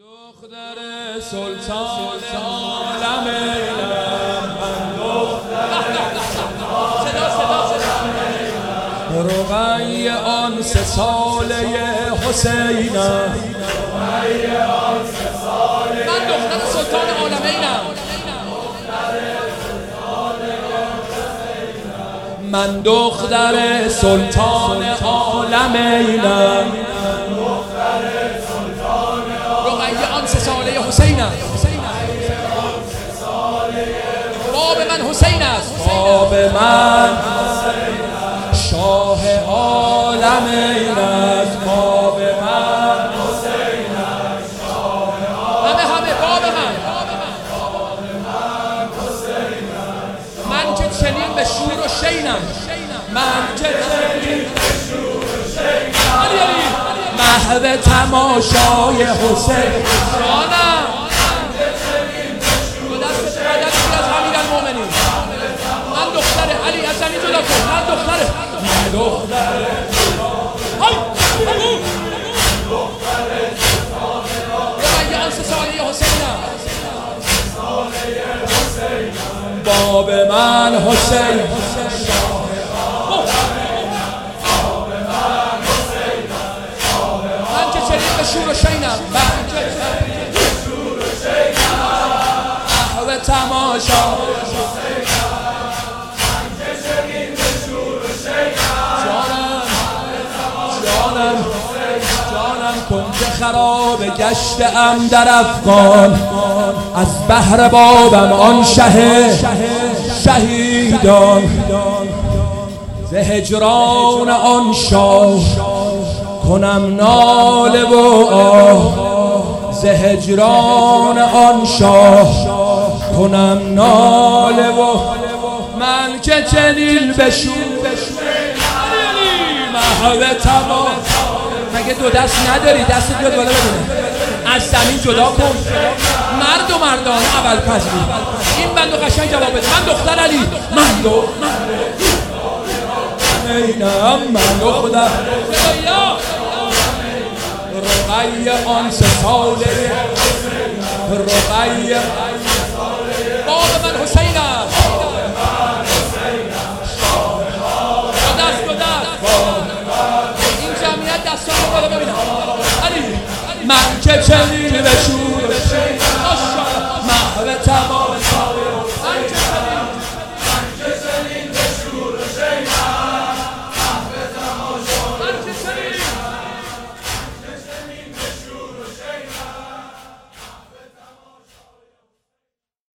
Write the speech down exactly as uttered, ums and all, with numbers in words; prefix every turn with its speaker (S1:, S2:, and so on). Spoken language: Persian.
S1: دختر سلطان عالم ایران، من دختر صدا صدا صدا رقی آن سه ساله حسینم، من دختر سلطان عالم ایران، من دختر سلطان عالم ایران، ساله حسینم، باب من حسین است، باب من شاه عالم این است، باب من حسین است، همه همه باب من، من که چنین به شور و شینم، من که چنین به شور و شینم، محو تماشای حسین جانم، دو دست مدد از امیر المومنین، من دختر علی از زمین جدا کن، من دختر من دختر های رقی آن سه ساله حسینم، باب من حسین، شور و شینم، من که شور و شینم، محو تماشا من که شنین به شور و شینم، جانم جانم جانم کنج خراب گشتم در افغان، از بهر بابم آن شه شهیدان، ز هجران آن شاه کنم ناله و آه، ز هجران آن شاه کنم ناله و من که چنین بشور محو تمام، مگه دو دست نداری؟ دست بیاد بالا ببینه، از زمین جدا کن، مرد و مردان اول پذیری، این بندو قشنگ جواب بده، من دختر علی، من دو اینم، من دختر رقی آن سه ساله، رقی باب من حسین است، دو دست دو دست این جمعیت دستان رو بالا ببینم، علی من که چنین به شور محو تمام